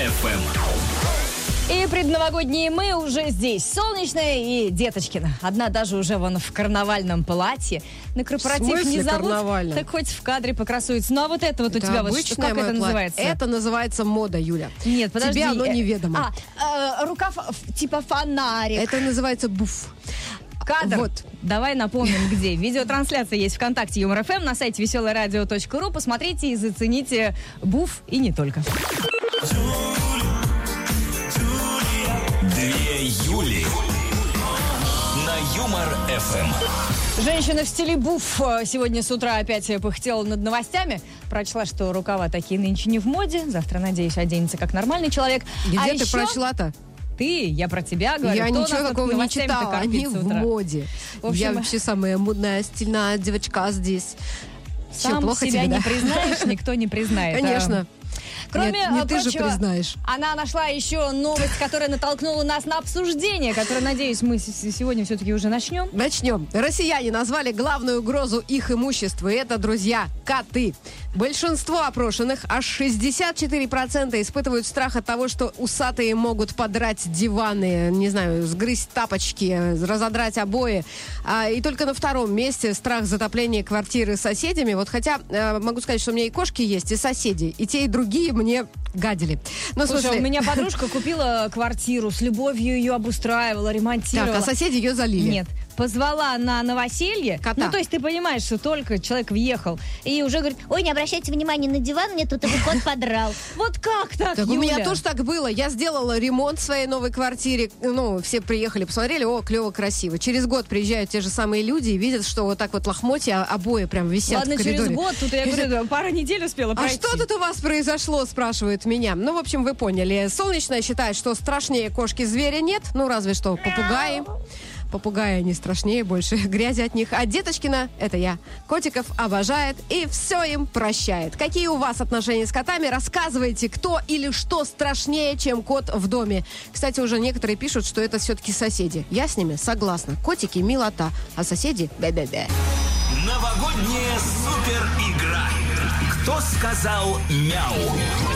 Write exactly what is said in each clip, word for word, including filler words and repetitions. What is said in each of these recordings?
эф эм. И предновогодние мы уже здесь. Солнечная и Деточкина. Одна даже уже вон в карнавальном платье. На корпоратив не зовут, так хоть в кадре покрасуется. Ну а вот это вот это у тебя вот что, как это называется? Это называется мода, Юля. Нет, подожди. Тебе оно неведомо. А, э, рукав типа фонарик. Это называется буф. Кадр. Вот. Давай напомним, где. Видеотрансляция есть ВКонтакте Юмор ФМ, на сайте веселое радио точка ру. Посмотрите и зацените буф и не только. Две Юли на Юмор эф эм. Женщина в стиле буф сегодня с утра опять пыхтела над новостями. Прочла, что рукава такие нынче не в моде. Завтра, надеюсь, оденется как нормальный человек. Где а ты еще... прочла-то? Ты, я про тебя говорю. Я Кто ничего такого не читала, они в моде. В общем, я вообще самая модная, стильная девочка здесь. Сам Че, плохо себя тебе, не да? признаешь, никто не признает. Конечно. Кроме Нет, не прочего, ты же признаешь. Она нашла еще новость, которая натолкнула нас на обсуждение, которое, надеюсь, мы сегодня все-таки уже начнем. Начнем. Россияне назвали главную угрозу их имуществу. И это, друзья, коты. Большинство опрошенных, аж шестьдесят четыре процента, испытывают страх от того, что усатые могут подрать диваны, не знаю, сгрызть тапочки, разодрать обои. А, и только на втором месте страх затопления квартиры соседями. Вот хотя э, могу сказать, что у меня и кошки есть, и соседи. И те, и другие мне гадили. Но, Слушай, смысле... у меня подружка купила квартиру, с любовью ее обустраивала, ремонтировала. Так, а соседи ее залили. Нет. Позвала на новоселье. Кота. Ну, то есть ты понимаешь, что только человек въехал. И уже говорит: ой, не обращайте внимания на диван, мне тут этот кот подрал. Вот как так, Так Юля? у меня тоже так было. Я сделала ремонт в своей новой квартире. Ну, все приехали, посмотрели, о, клево, красиво. Через год приезжают те же самые люди и видят, что вот так вот лохмотья, обои прям висят Ладно, в коридоре. через год, тут я говорю, пара недель успела А пройти. что тут у вас произошло, спрашивают меня. Ну, в общем, вы поняли. Солнечная считает, что страшнее кошки-зверя нет. Ну, разве что попугаи. Попугаи не страшнее, больше грязи от них. А Деточкина, это я, котиков обожает и все им прощает. Какие у вас отношения с котами? Рассказывайте, кто или что страшнее, чем кот в доме. Кстати, уже некоторые пишут, что это все-таки соседи. Я с ними согласна. Котики милота, а соседи бе-бе-бе. Новогодняя супер игра. Кто сказал мяу?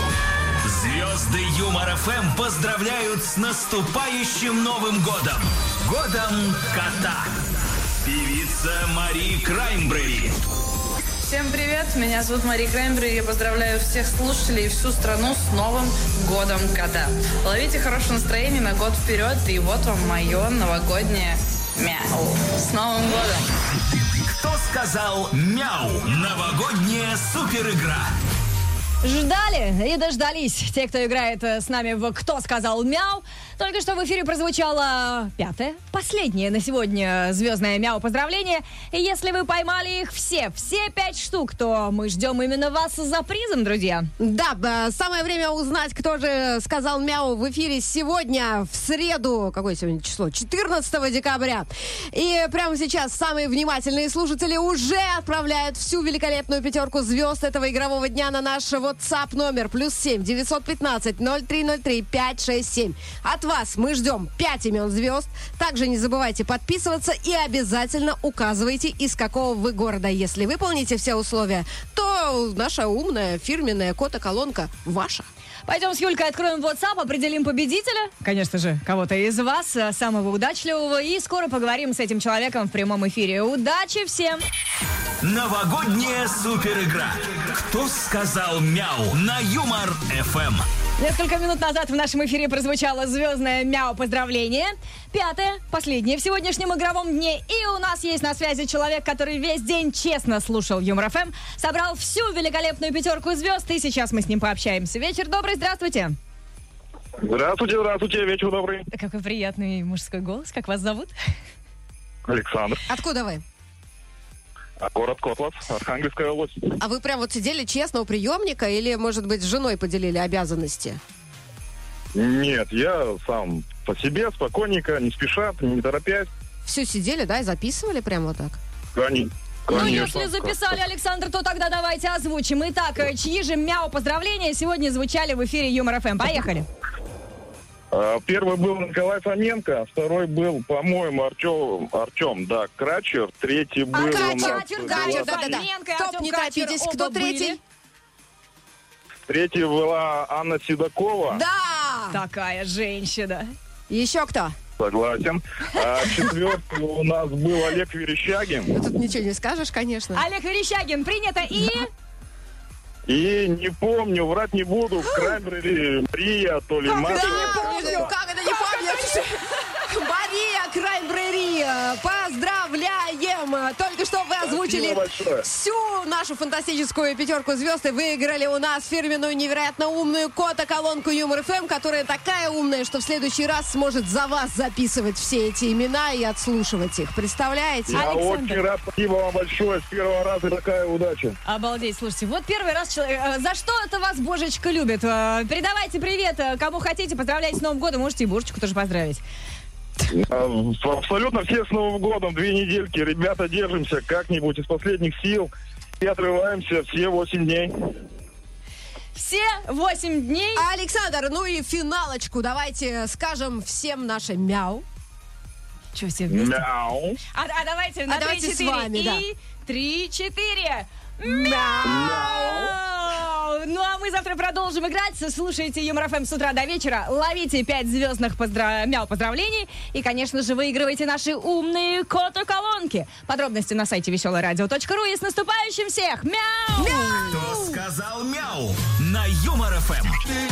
Звезды Юмор эф эм поздравляют с наступающим Новым годом! Годом кота! Певица Мари Краймбрери. Всем привет, меня зовут Мари Краймбрери. Я поздравляю всех слушателей и всю страну с Новым годом кота. Ловите хорошее настроение на год вперед, и вот вам мое новогоднее мяу. С Новым годом! Кто сказал мяу? Новогодняя супер игра. Ждали и дождались те, кто играет с нами в «Кто сказал мяу». Только что в эфире прозвучало пятое, последнее на сегодня звездное мяу поздравление. И если вы поймали их все, все пять штук, то мы ждем именно вас за призом, друзья. Да, самое время узнать, кто же сказал мяу в эфире сегодня, в среду, какое сегодня число? четырнадцатого декабря. И прямо сейчас самые внимательные слушатели уже отправляют всю великолепную пятерку звезд этого игрового дня на наш WhatsApp номер плюс семь девятьсот пятнадцать ноль три ноль три пять шесть семь. От вас мы ждем пять имен звезд. Также не забывайте подписываться и обязательно указывайте, из какого вы города. Если выполните все условия, то наша умная фирменная кота-колонка ваша. Пойдем с Юлькой откроем WhatsApp, определим победителя. Конечно же, кого-то из вас, самого удачливого. И скоро поговорим с этим человеком в прямом эфире. Удачи всем! Новогодняя супер игра. Кто сказал мяу? На Юмор эф эм. Несколько минут назад в нашем эфире прозвучало звездное мяу поздравление. Пятое, последнее в сегодняшнем игровом дне. И у нас есть на связи человек, который весь день честно слушал Юмор эф эм, собрал всю великолепную пятерку звезд, и сейчас мы с ним пообщаемся. Вечер добрый, здравствуйте. Здравствуйте, здравствуйте, вечер добрый. Какой приятный мужской голос. Как вас зовут? Александр. Откуда вы? Город Котлас, Архангельская область. А вы прям вот сидели честно у приемника или, может быть, с женой поделили обязанности? Нет, я сам по себе, спокойненько, не спеша, не торопясь. Все сидели, да, и записывали прямо вот так? Конечно. Ну, если записали, Александр, то тогда давайте озвучим. Итак, чьи же мяу поздравления сегодня звучали в эфире Юмор эф эм? Поехали. Первый был Николай Фоменко, второй был, по-моему, Артем, Артем, да, Крачер, третий был... А, у Крачер, нас... Крачер, да, да, да. Стоп, не торопитесь, кто третий? Третья была Анна Седокова. Да! Такая женщина. Еще кто? Согласен. А четвертый у нас был Олег Верещагин. Ну, тут ничего не скажешь, конечно. Олег Верещагин, принято. И... И не помню, врать не буду, Краймбрери, Рия, то ли Как Мария. это не помню? Как это не помню? Мария Краймбрери, поздравляем! Только что вы озвучили всю нашу фантастическую пятерку звезд и выиграли у нас фирменную невероятно умную кота-колонку Юмор эф эм, которая такая умная, что в следующий раз сможет за вас записывать все эти имена и отслушивать их. Представляете? Я Александр. очень рад, спасибо вам большое. С первого раза такая удача. Обалдеть, слушайте, вот первый раз человек... э, За что это вас Божечка любит? Э, Передавайте привет, э, кому хотите, поздравляйте с Новым годом, можете и Божечку тоже поздравить. А, Абсолютно все с Новым годом, две недельки. Ребята, держимся как-нибудь из последних сил и отрываемся все восемь дней. Все восемь дней. Александр, ну и финалочку давайте скажем всем наше мяу. Что, все вместе? Мяу. А, а давайте на А давайте с три-четыре. вами, да. И три-четыре. Мяу! Ну а мы завтра продолжим играть. Слушайте Юмор эф эм с утра до вечера. Ловите пять звездных поздра... мяу поздравлений. И, конечно же, выигрывайте наши умные кота-колонки. Подробности на сайте веселое радио точка ру. И с наступающим всех! Мяу! Кто сказал мяу на Юмор эф эм?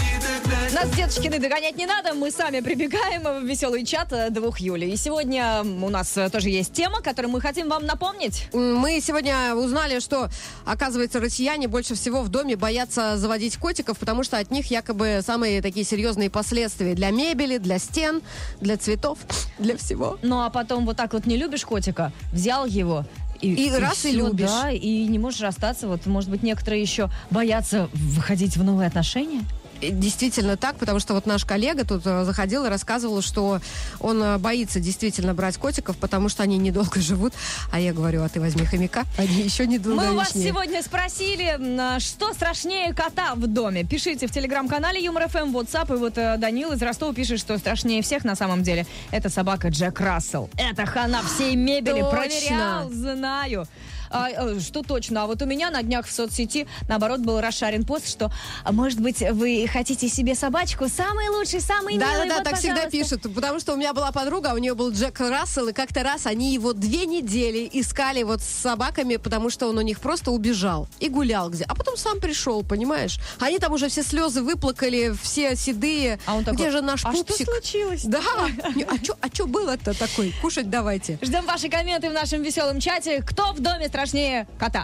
Нас, деточкины, догонять не надо. Мы сами прибегаем в веселый чат двух Юли. И сегодня у нас тоже есть тема, которую мы хотим вам напомнить. Мы сегодня узнали, что, оказывается, россияне больше всего в доме боятся заводить котиков, потому что от них якобы самые такие серьезные последствия для мебели, для стен, для цветов, для всего. Ну а потом вот так вот не любишь котика, взял его... И раз и всё, любишь. Да, и не можешь расстаться. Вот, может быть, некоторые еще боятся выходить в новые отношения. Действительно так, потому что вот наш коллега тут э, заходил и рассказывал, что он э, боится действительно брать котиков, потому что они недолго живут. А я говорю, а ты возьми хомяка, они еще не Мы у вас долговечнее. сегодня спросили, м, что страшнее кота в доме. Пишите в телеграм-канале Юмор эф эм, WhatsApp. И вот э, Данил из Ростова пишет, что страшнее всех на самом деле это собака Джек Рассел. Это хана всей мебели. Точно. Проверял, знаю. А, э, что точно. А вот у меня на днях в соцсети, наоборот, был расшарен пост, что, а, может быть, вы хотите себе собачку? Самый лучший, самый милый. Да-да-да, вот, так всегда пожалуйста. пишут, потому что у меня была подруга, у нее был Джек Рассел, и как-то раз они его две недели искали вот с собаками, потому что он у них просто убежал и гулял где. А потом сам пришел, понимаешь? Они там уже все слезы выплакали, все седые. А он такой, где же наш а пупсик? что случилось? Да, а что а чё было-то такой? Кушать давайте. Ждем ваши комменты в нашем веселом чате. Кто в доме страшнее кота?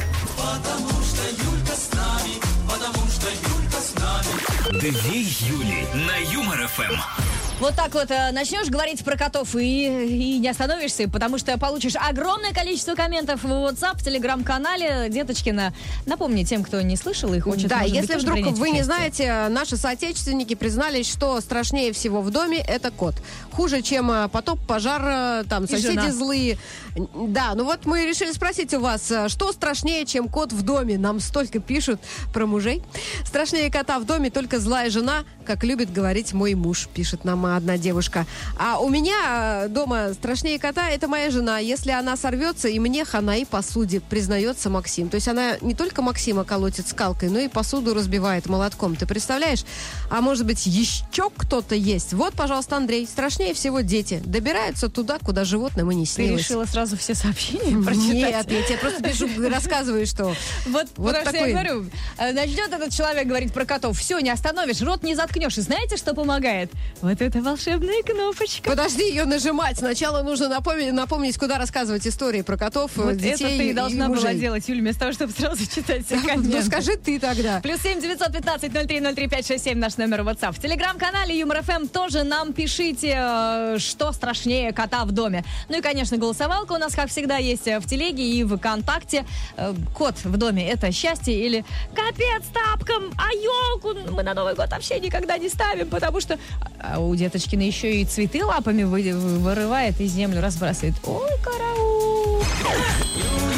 Потому что Юлька с нами, потому что Юлька с нами. Две Юли на Юмор эф эм. Вот так вот э, начнешь говорить про котов и, и не остановишься, потому что получишь огромное количество комментов в WhatsApp, в телеграм-канале. Деточкина, напомни тем, кто не слышал и хочет, Да, может быть, если тоже вдруг принять вы не участие. знаете, наши соотечественники признались, что страшнее всего в доме это кот. Хуже, чем э, потоп, пожар, э, там, И соседи жена. злые. Да, ну вот мы решили спросить у вас, э, что страшнее, чем кот в доме? Нам столько пишут про мужей. Страшнее кота в доме только злая жена, как любит говорить мой муж, пишет нам одна девушка. А у меня э, дома страшнее кота это моя жена. Если она сорвется, и мне хана и посуде, признается Максим. То есть она не только Максима колотит скалкой, но и посуду разбивает молотком. Ты представляешь? А может быть, еще кто-то есть? Вот, пожалуйста, Андрей. Страшнее всего дети. Добираются туда, куда животным и не Ты снилось. решила сразу все сообщения прочитать? Нет, я тебе просто пишу, рассказываю, что... Вот, Вот потому что такой. я говорю, э, начнет этот человек говорить про котов, все, не остановишь, рот не заткнешь. И знаете, что помогает? Вот эта волшебная кнопочка. Подожди ее нажимать. Сначала нужно напомнить, напомнить, куда рассказывать истории про котов, Вот детей это ты и должна была мужей. делать, Юль, вместо того, чтобы сразу читать все комменты. Ну скажи ты тогда. Плюс семь девятьсот пятнадцать ноль три ноль три пять шесть семь наш номер WhatsApp. В телеграм-канале Юмор эф эм тоже нам пишите, э, что страшнее кота в доме. Ну и, конечно, голосовалка у нас, как всегда, есть в телеге и в ВКонтакте. Э, кот в доме — это счастье или капец тапкам, а елку мы на Новый год вообще никогда не ставим, потому что а у деточкина еще и цветы лапами вы- вырывает и землю разбрасывает. Ой, караул!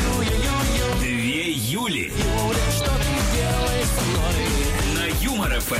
Две Юли на Юмор эф эм.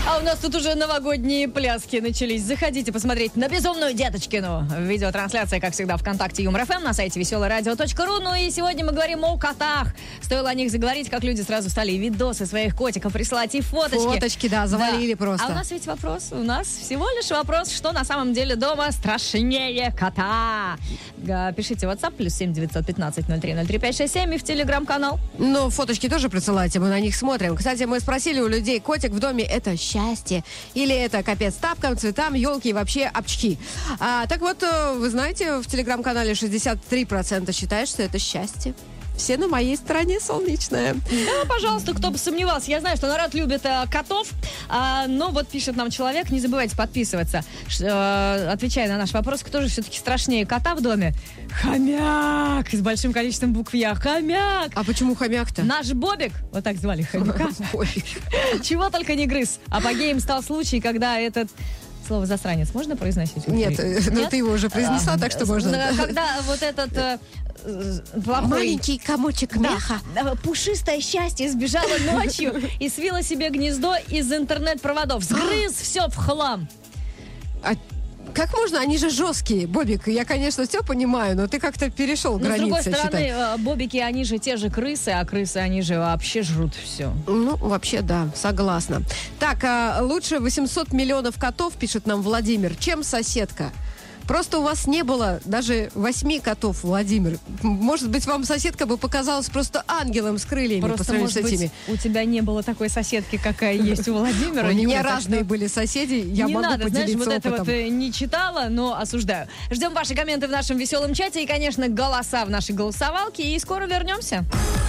А у нас тут уже новогодние пляски начались. Заходите посмотреть на безумную Деточкину. Видеотрансляция, как всегда, ВКонтакте Юмор ФМ, на сайте веселое радио точка ру. Ну и сегодня мы говорим о котах. Стоило о них заговорить, как люди сразу стали и видосы своих котиков присылать, и фоточки. Фоточки, да, завалили да. просто. А у нас ведь вопрос, у нас всего лишь вопрос, что на самом деле дома страшнее кота. Пишите в WhatsApp, плюс семь девятьсот пятнадцать ноль три ноль три пять шесть семь, и в Телеграм-канал. Ну, фоточки тоже присылайте, мы на них смотрим. Кстати, мы спросили у людей, котик в доме это счастье? Или это капец тапкам, цветам, елки и вообще обчки? А, так вот, вы знаете, в Телеграм-канале шестьдесят три процента считают, что это счастье. Все на моей стороне, солнечная. Да, пожалуйста, кто бы сомневался. Я знаю, что народ любит э, котов, а, но вот пишет нам человек, не забывайте подписываться. Ш, э, отвечая на наш вопрос, кто же все-таки страшнее кота в доме? Хомяк! С большим количеством букв Я. Хомяк! А почему хомяк-то? Наш Бобик, вот так звали хомяка, чего только не грыз. Апогеем стал случай, когда этот... Слово «засранец» можно произносить? Нет, ну ты его уже произнесла, так что можно. Когда вот этот... Плохой. Маленький комочек мяха. Да, пушистое счастье сбежало ночью и свило себе гнездо из интернет-проводов. Сгрыз все в хлам. А как можно? Они же жесткие, Бобик. Я, конечно, все понимаю, но ты как-то перешел но границы. С другой стороны, считай. Бобики, они же те же крысы, а крысы, они же вообще жрут все. Ну, вообще, да, согласна. Так, а лучше восемьсот миллионов котов, пишет нам Владимир, чем соседка. Просто у вас не было даже восьми котов, Владимир. Может быть, вам соседка бы показалась просто ангелом с крыльями просто, по сравнению может с этими. Быть, у тебя не было такой соседки, какая есть у Владимира. У меня разные были соседи, я могу поделиться опытом. Не надо, знаешь, вот это вот не читала, но осуждаю. Ждем ваши комменты в нашем веселом чате и, конечно, голоса в нашей голосовалке. И скоро вернемся.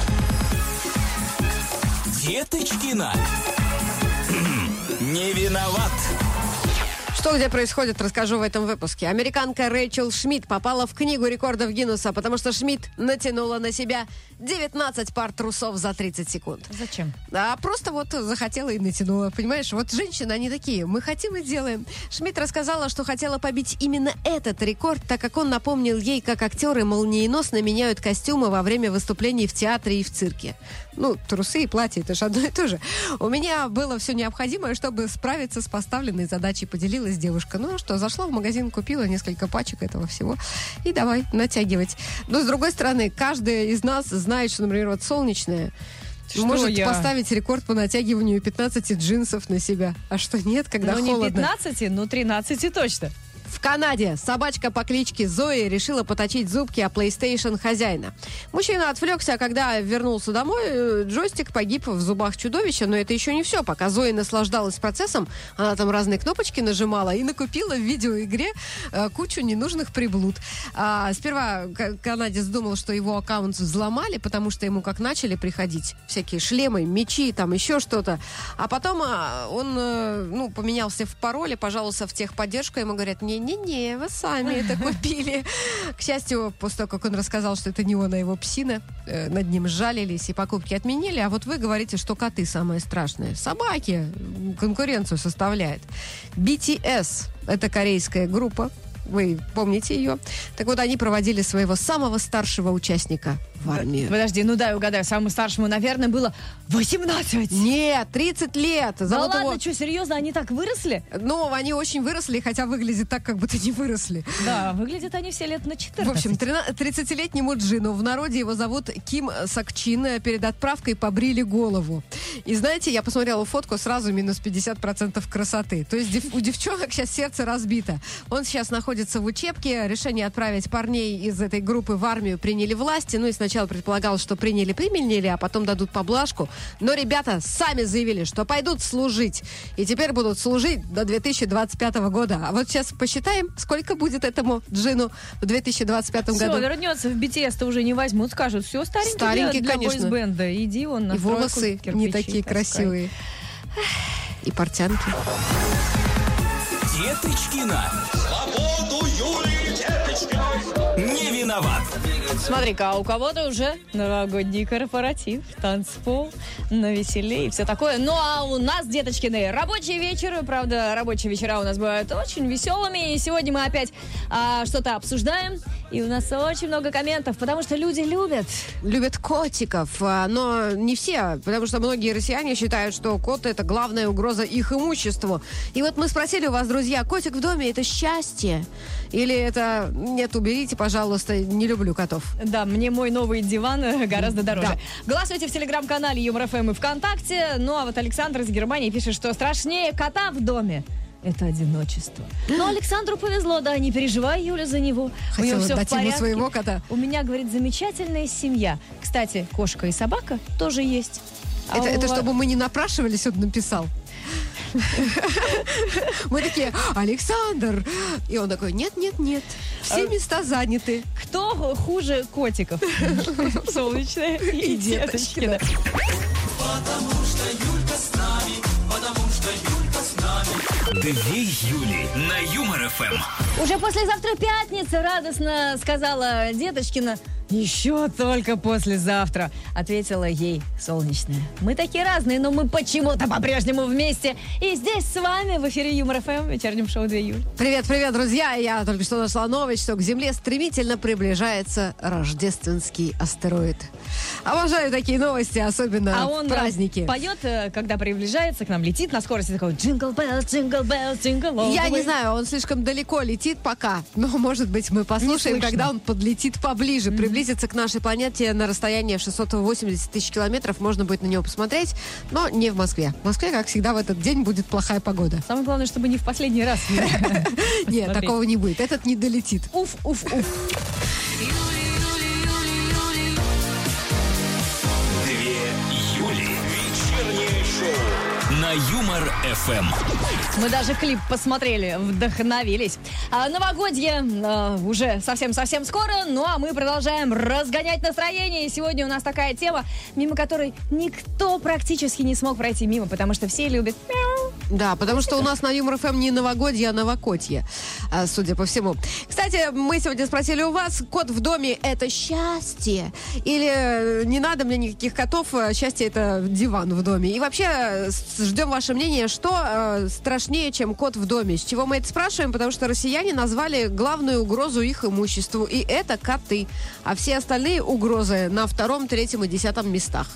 Деточкина. Не виноват. Что где происходит, расскажу в этом выпуске. Американка Рэйчел Шмидт попала в книгу рекордов Гиннесса, потому что Шмидт натянула на себя девятнадцать пар трусов за тридцать секунд. Зачем? А просто вот захотела и натянула. Понимаешь, вот женщины, они такие, мы хотим и делаем. Шмидт рассказала, что хотела побить именно этот рекорд, так как он напомнил ей, как актеры молниеносно меняют костюмы во время выступлений в театре и в цирке. Ну, трусы и платья, это же одно и то же. У меня было все необходимое, чтобы справиться с поставленной задачей, поделилась девушка. Ну что, зашла в магазин, купила несколько пачек этого всего и давай натягивать. Но, с другой стороны, каждая из нас знает, что, например, вот солнечная что может я? поставить рекорд по натягиванию пятнадцати джинсов на себя. А что нет, когда ну, холодно? Ну, не пятнадцати, но тринадцати точно. В Канаде собачка по кличке Зои решила поточить зубки о PlayStation хозяина. Мужчина отвлекся, а когда вернулся домой, джойстик погиб в зубах чудовища, но это еще не все. Пока Зои наслаждалась процессом, она там разные кнопочки нажимала и накупила в видеоигре э, кучу ненужных приблуд. А, сперва канадец думал, что его аккаунт взломали, потому что ему как начали приходить всякие шлемы, мечи, там еще что-то. А потом а, он э, ну, поменялся в пароле, пожаловался в техподдержку, ему говорят, не Не-не, вы сами это купили. К счастью, после того, как он рассказал, что это не он, а его псина, э, над ним сжалились и покупки отменили. А вот вы говорите, что коты самое страшное. Собаки конкуренцию составляют. би ти эс – это корейская группа. Вы помните ее? Так вот, они проводили своего самого старшего участника в армию. Подожди, ну дай угадаю, самому старшему, наверное, было восемнадцать. Нет, тридцать лет. Да Золотого... ладно, что, серьезно, они так выросли? Ну, они очень выросли, хотя выглядят так, как будто не выросли. Да, выглядят они все лет на четырнадцать. В общем, тридцатилетнему Джину, в народе его зовут Ким Сокчин, перед отправкой побрили голову. И знаете, я посмотрела фотку, сразу минус пятьдесят процентов красоты. То есть у девчонок сейчас сердце разбито. Он сейчас находится в учебке. Решение отправить парней из этой группы в армию приняли власти. Ну и сначала предполагалось, что приняли-применили, а потом дадут поблажку. Но ребята сами заявили, что пойдут служить. И теперь будут служить до две тысячи двадцать пятого года. А вот сейчас посчитаем, сколько будет этому Джину в две тысячи двадцать пятом все, году. Все, вернется в би ти эс-то уже не возьмут. Скажут, все, старенький, старенький для, для конечно. бойсбенда. Иди он на и волосы кирпичи, не такие таскай. Красивые. И портянки. Деточкина. Свободу Юлии Деточкиной! не виноват. Смотри-ка, а у кого-то уже новогодний корпоратив, танцпол, навеселее и все такое. Ну, а у нас, деточкины, рабочий вечер. Правда, рабочие вечера у нас бывают очень веселыми. И сегодня мы опять а, что-то обсуждаем. И у нас очень много комментов, потому что люди любят. Любят котиков, а, но не все, потому что многие россияне считают, что кот – это главная угроза их имуществу. И вот мы спросили у вас, друзья, котик в доме – это счастье? Или это нет, уберите, пожалуйста, не люблю котов. Да, мне мой новый диван гораздо дороже. Да. Голосуйте в телеграм-канале Юмор ФМ и ВКонтакте. Ну, а вот Александр из Германии пишет, что страшнее кота в доме – это одиночество. Но Александру повезло, да, не переживай, Юля, за него. Хотела У него все дать в порядке. ему своего кота. У меня, говорит, замечательная семья. Кстати, кошка и собака тоже есть. А Это, у это ва- чтобы мы не напрашивались, он написал. Мы такие, Александр. И он такой, нет, нет, нет. Все места заняты. Кто хуже котиков? Солнечная и Деточкина. Потому что Юлька с нами, потому что Юлька с нами. Две Юли на Юмор ФМ. Уже послезавтра пятница, радостно сказала Деточкина. Еще только послезавтра, ответила ей Солнечная. Мы такие разные, но мы почему-то по-прежнему вместе. И здесь с вами в эфире Юмор ФМ, вечернем шоу две Юли. Привет, привет, друзья. Я только что нашла новость, что к Земле стремительно приближается рождественский астероид. Обожаю такие новости, особенно А в он праздники. поет, когда приближается к нам, летит на скорости такой джингл беллс, джингл беллс, джингл all the Я не way. знаю, он слишком далеко летит пока, но, может быть, мы послушаем, Не слышно. когда он подлетит поближе, приблизится к нашей планете на расстояние шестьсот восемьдесят тысяч километров. Можно будет на него посмотреть, но не в Москве. В Москве, как всегда, в этот день будет плохая погода. Самое главное, чтобы не в последний раз. Нет, Смотреть. такого не будет. Этот не долетит. Уф, уф, уф. Две Юли. Вечернее шоу на Юмор ФМ. Мы даже клип посмотрели, вдохновились. А новогодье а, уже совсем-совсем скоро, ну а мы продолжаем разгонять настроение. И сегодня у нас такая тема, мимо которой никто практически не смог пройти мимо, потому что все любят мяу. Да, потому что у нас на Юмор ФМ не новогодье, а новокотье, а, судя по всему. Кстати, мы сегодня спросили у вас, кот в доме – это счастье? Или э, не надо мне никаких котов, а счастье – это диван в доме? И вообще э, с- ждем ваше мнение, что э, страшнее, чем кот в доме? С чего мы это спрашиваем? Потому что россияне назвали главную угрозу их имуществу, и это коты. А все остальные угрозы на втором, третьем и десятом местах.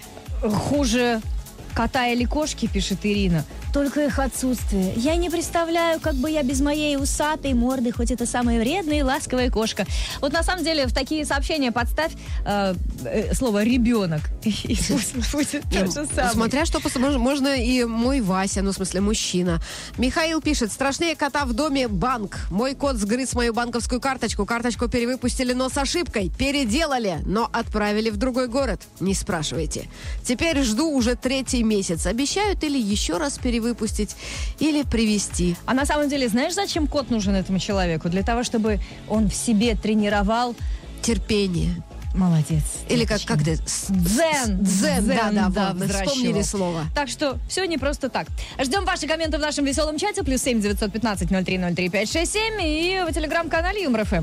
Хуже кота или кошки, пишет Ирина, только их отсутствие. Я не представляю, как бы я без моей усатой морды, хоть это самая вредная и ласковая кошка. Вот на самом деле в такие сообщения подставь э, э, слово «ребенок». И пусть будет то же самое. Смотря что, пос- мож- можно и мой Вася, ну, в смысле, мужчина. Михаил пишет, страшнее кота в доме банк. Мой кот сгрыз мою банковскую карточку. Карточку перевыпустили, но с ошибкой. Переделали, но отправили в другой город. Не спрашивайте. Теперь жду уже третий месяц. Обещают или еще раз перевыпустить, или привезти. А на самом деле, знаешь, зачем кот нужен этому человеку? Для того, чтобы он в себе тренировал... Терпение. Молодец. Или как, Деточка. как ты? С- Дзен. Дзен, да, да, вот, взращивал. вспомнили слово. Так что все не просто так. Ждем ваши комменты в нашем веселом чате. Плюс семь девятьсот пятнадцать ноль три ноль три пять шесть семь. И в телеграм-канале Юмор ФМ.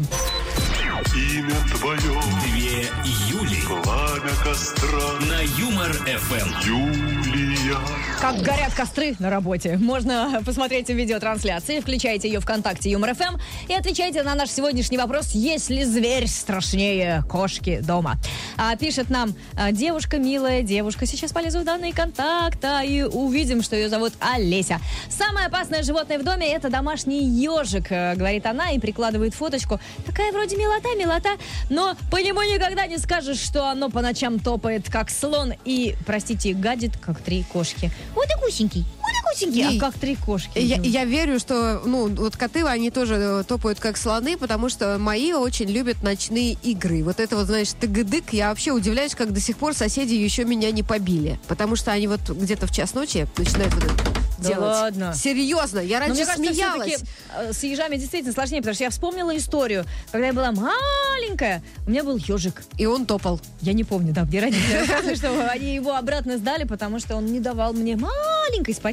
Имя твое, Две Юли пламя костра, на Юмор ФМ. Юлия. Как горят костры на работе. Можно посмотреть в видеотрансляции. Включайте ее ВКонтакте Юмор ФМ и отвечайте на наш сегодняшний вопрос: есть ли зверь страшнее кошки дома? А, пишет нам а, девушка, милая девушка. Сейчас полезу в данные контакта и увидим, что ее зовут Олеся. Самое опасное животное в доме — это домашний ежик, э, говорит она и прикладывает фоточку. Такая вроде милота, милота, но по нему никогда не скажешь, что оно по ночам топает, как слон, и, простите, гадит, как три кошки. Вот и кусенький, вот и кусенький, Не, а как три кошки. Я, я верю, что, ну, вот коты, они тоже э, топают как слоны, потому что мои очень любят ночные игры. Вот это вот, знаешь, тыгыдык. Я вообще удивляюсь, как до сих пор соседи еще меня не побили. Потому что они вот где-то в час ночи начинают вот это Да делать. ладно? Серьезно, я Но раньше мне кажется, смеялась. все-таки э, с ежами действительно сложнее, потому что я вспомнила историю, когда я была маленькая, у меня был ежик. И он топал. Я не помню, да, где родители рассказывали, что они его обратно сдали, потому что он не давал мне маленькой спать.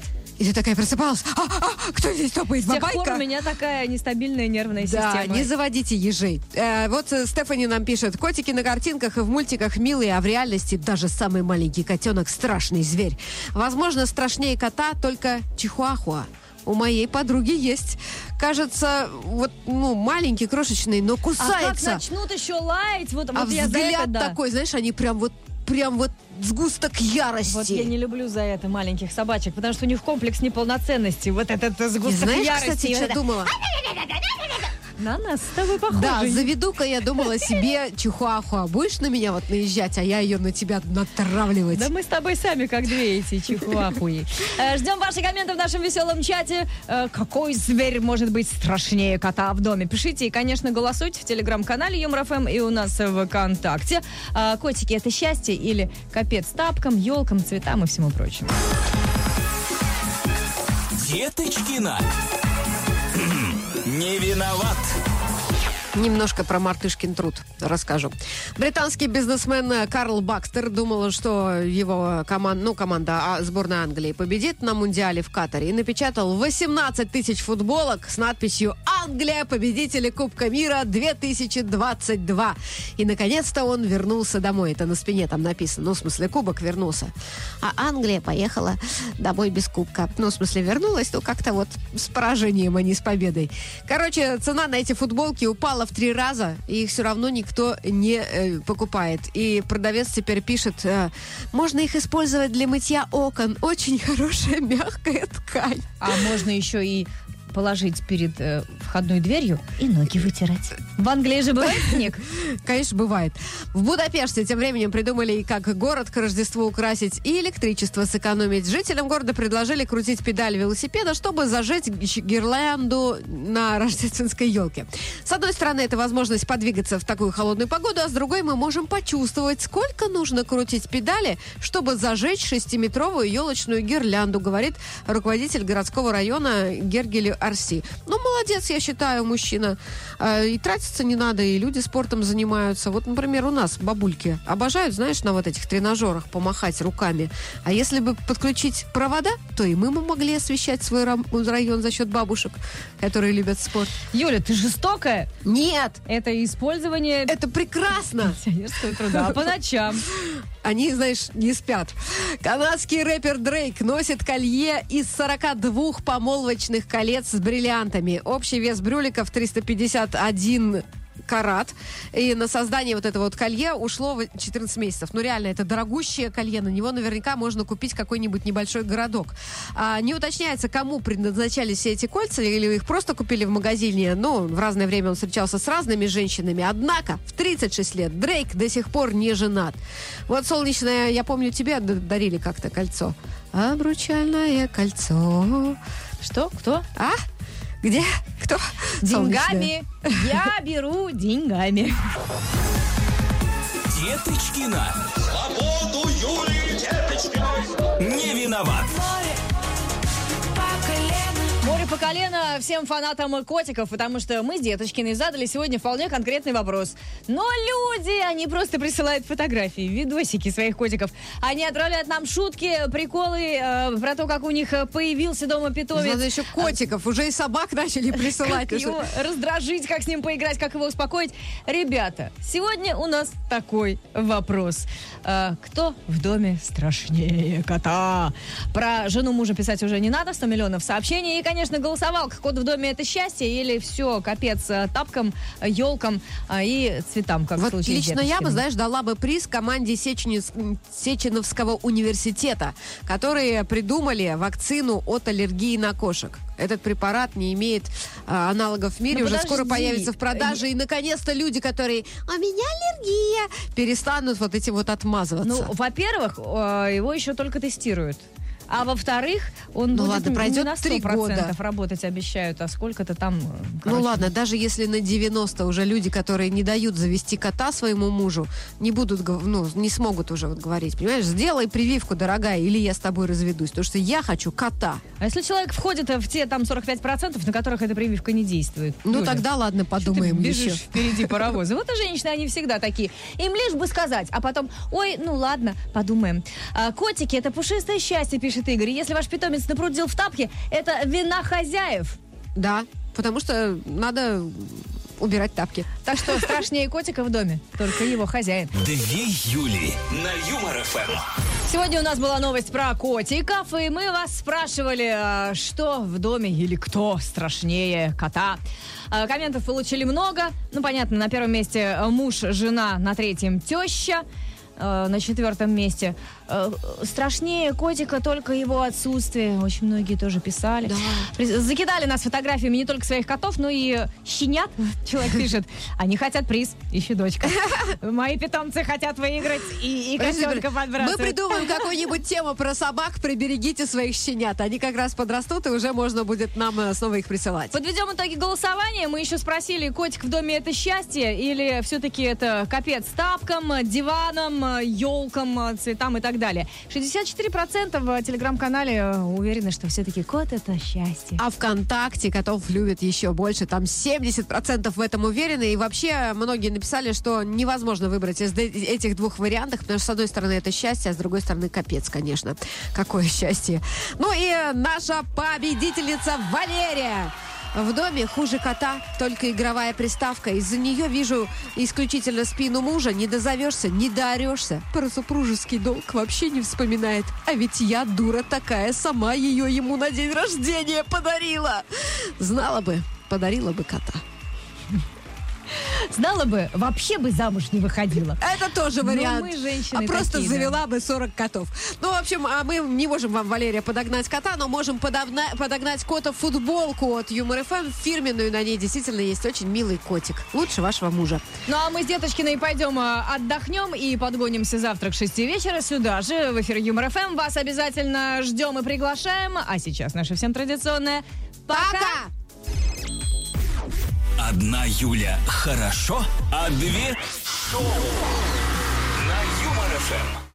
И ты такая просыпалась, а, а, кто здесь топает, С тех бабайка? пор у меня такая нестабильная нервная Да, система. не заводите ежей. Э, вот э, Стефани нам пишет, котики на картинках и в мультиках милые, а в реальности даже самый маленький котенок страшный зверь. Возможно, страшнее кота только чихуахуа. У моей подруги есть. Кажется, вот, ну, маленький, крошечный, но А как кусается. начнут еще лаять, вот, А вот я за взгляд это, да. такой, знаешь, они прям вот, прям вот сгусток ярости. Вот я не люблю за это маленьких собачек, потому что у них комплекс неполноценности. Вот этот И сгусток знаешь, ярости. кстати, и что вот это- думала? На нас с тобой похоже. Да, заведу-ка я думала себе чихуахуа. Будешь на меня вот наезжать, а я ее на тебя натравливать. Да мы с тобой сами как две эти чихуахуи. Э, Ждем ваши комменты в нашем веселом чате. Э, Какой зверь может быть страшнее кота в доме? Пишите и, конечно, голосуйте в телеграм-канале Юмор ФМ и у нас в ВКонтакте. Э, Котики — это счастье или капец тапкам, елкам, цветам и всему прочему? Деточкина. Не виноват. Немножко про мартышкин труд расскажу. Британский бизнесмен Карл Бакстер думал, что его команда, ну, команда а, сборной Англии победит на Мундиале в Катаре, и напечатал восемнадцать тысяч футболок с надписью «Англия, победители Кубка мира две тысячи двадцать два». И, наконец-то, он вернулся домой. Это на спине там написано. Ну, в смысле, кубок вернулся. А Англия поехала домой без кубка. Ну, в смысле, вернулась, ну, как-то вот с поражением, а не с победой. Короче, цена на эти футболки упала в три раза, и их все равно никто не э, покупает. И продавец теперь пишет, э, можно их использовать для мытья окон. Очень хорошая мягкая ткань. А можно еще и положить перед э, входной дверью и ноги вытирать. В Англии же бывает снег? Конечно, бывает. В Будапеште тем временем придумали, как город к Рождеству украсить и электричество сэкономить. Жителям города предложили крутить педаль велосипеда, чтобы зажечь гирлянду на рождественской елке. С одной стороны, это возможность подвигаться в такую холодную погоду, а с другой мы можем почувствовать, сколько нужно крутить педали, чтобы зажечь шестиметровую елочную гирлянду, говорит руководитель городского района Гергель Арси. Ну, молодец, я считаю, мужчина. Э, и тратиться не надо, и люди спортом занимаются. Вот, например, у нас бабульки обожают, знаешь, на вот этих тренажерах помахать руками. А если бы подключить провода, то и мы бы могли освещать свой рам- район за счет бабушек, которые любят спорт. Юля, ты жестокая? Нет! Это использование Это прекрасно! пенсионерского труда. А по ночам? Они, знаешь, не спят. Канадский рэпер Дрейк носит колье из сорока двух помолвочных колец с бриллиантами. Общий вес брюликов триста пятьдесят один карат. И на создание вот этого вот колье ушло четырнадцать месяцев. Ну, реально, это дорогущее колье. На него наверняка можно купить какой-нибудь небольшой городок. А, не уточняется, кому предназначались все эти кольца, или их просто купили в магазине. Ну, в разное время он встречался с разными женщинами. Однако в тридцать шесть лет Дрейк до сих пор не женат. Вот, солнечное, я помню, тебе дарили как-то кольцо. Обручальное кольцо. Что? Кто? А? Где? Кто? Деньгами. Я беру деньгами. Деточкина. Свободу Юлии Деточкиной. Не виноват. Море по колено всем фанатам котиков, потому что мы с Деточкиной задали сегодня вполне конкретный вопрос. Но люди, они просто присылают фотографии, видосики своих котиков. Они отправляют нам шутки, приколы э, про то, как у них появился дома питомец. Надо еще котиков, уже и собак начали присылать. Как его раздражить, как с ним поиграть, как его успокоить. Ребята, сегодня у нас такой вопрос. Э, кто в доме страшнее кота? Про жену мужа писать уже не надо, сто миллионов сообщений. И, конечно, голосовал, кот в доме — это счастье или все, капец, тапкам, елкам и цветам, как в Вот случае с лично я бы, Деточкиной. знаешь, дала бы приз команде Сечени- Сеченовского университета, которые придумали вакцину от аллергии на кошек. Этот препарат не имеет а, аналогов в мире, Ну, уже подожди. скоро появится в продаже, и, наконец-то, люди, которые «у меня аллергия», перестанут вот этим вот отмазываться. Ну, во-первых, э, его еще только тестируют. А во-вторых, он Ну будет ладно, не пройдет на три сто процентов года. работать обещают, а сколько-то там... э, Ну короче. ладно, даже если на девяносто уже люди, которые не дают завести кота своему мужу, не будут, гов- ну, не смогут уже вот говорить, понимаешь, сделай прививку, дорогая, или я с тобой разведусь, потому что я хочу кота. А если человек входит в те там сорок пять процентов, на которых эта прививка не действует? Ну Юля, тогда ладно, что ты подумаем бежишь еще. впереди паровоза. Вот и женщины, они всегда такие. Им лишь бы сказать, а потом, ой, ну ладно, подумаем. А, котики — это пушистое счастье, пишет пишет Игорь. Если ваш питомец напрудил в тапке, это вина хозяев. Да, потому что надо убирать тапки. Так что страшнее котика в доме, только его хозяин. Две Юли на Юмор-ФМ. Сегодня у нас была новость про котиков, и мы вас спрашивали, что в доме или кто страшнее кота. Комментов получили много. Ну, понятно, на первом месте муж, жена, на третьем теща, на четвертом месте страшнее котика только его отсутствие. Очень многие тоже писали. Да. Закидали нас фотографиями не только своих котов, но и щенят. Человек пишет, они хотят приз, ищу дочка. Мои питомцы хотят выиграть и, и котенка подбрасывать. Мы придумаем какую-нибудь тему про собак, приберегите своих щенят. Они как раз подрастут, и уже можно будет нам снова их присылать. Подведем итоги голосования. Мы еще спросили, котик в доме это счастье или все-таки это капец тапкам, диваном, елкам, цветам и так далее. шестьдесят четыре процента в телеграм-канале уверены, что все-таки кот это счастье. А ВКонтакте котов любят еще больше. Там семьдесят процентов в этом уверены. И вообще многие написали, что невозможно выбрать из этих двух вариантов, потому что с одной стороны это счастье, а с другой стороны капец, конечно. Какое счастье. Ну и наша победительница Валерия. В доме хуже кота, только игровая приставка. Из-за нее вижу исключительно спину мужа. Не дозовешься, не доорешься. Про супружеский долг вообще не вспоминает. А ведь я, дура такая, сама ее ему на день рождения подарила. Знала бы, подарила бы кота. Знала бы, вообще бы замуж не выходила. Это тоже вариант. Но мы, женщины, а просто такие, завела да. бы сорок котов. Ну, в общем, а мы не можем вам, Валерия, подогнать кота, но можем подогна- подогнать кота-футболку от Юмор ФМ, фирменную. На ней действительно есть очень милый котик. Лучше вашего мужа. Ну, а мы с Деточкиной пойдем отдохнем и подгонимся завтра к шести вечера сюда же, в эфир Юмор ФМ. Вас обязательно ждем и приглашаем. А сейчас наша всем традиционная «Пока!», Пока! Одна Юля хорошо, а две шоу на Юмор-ФМ.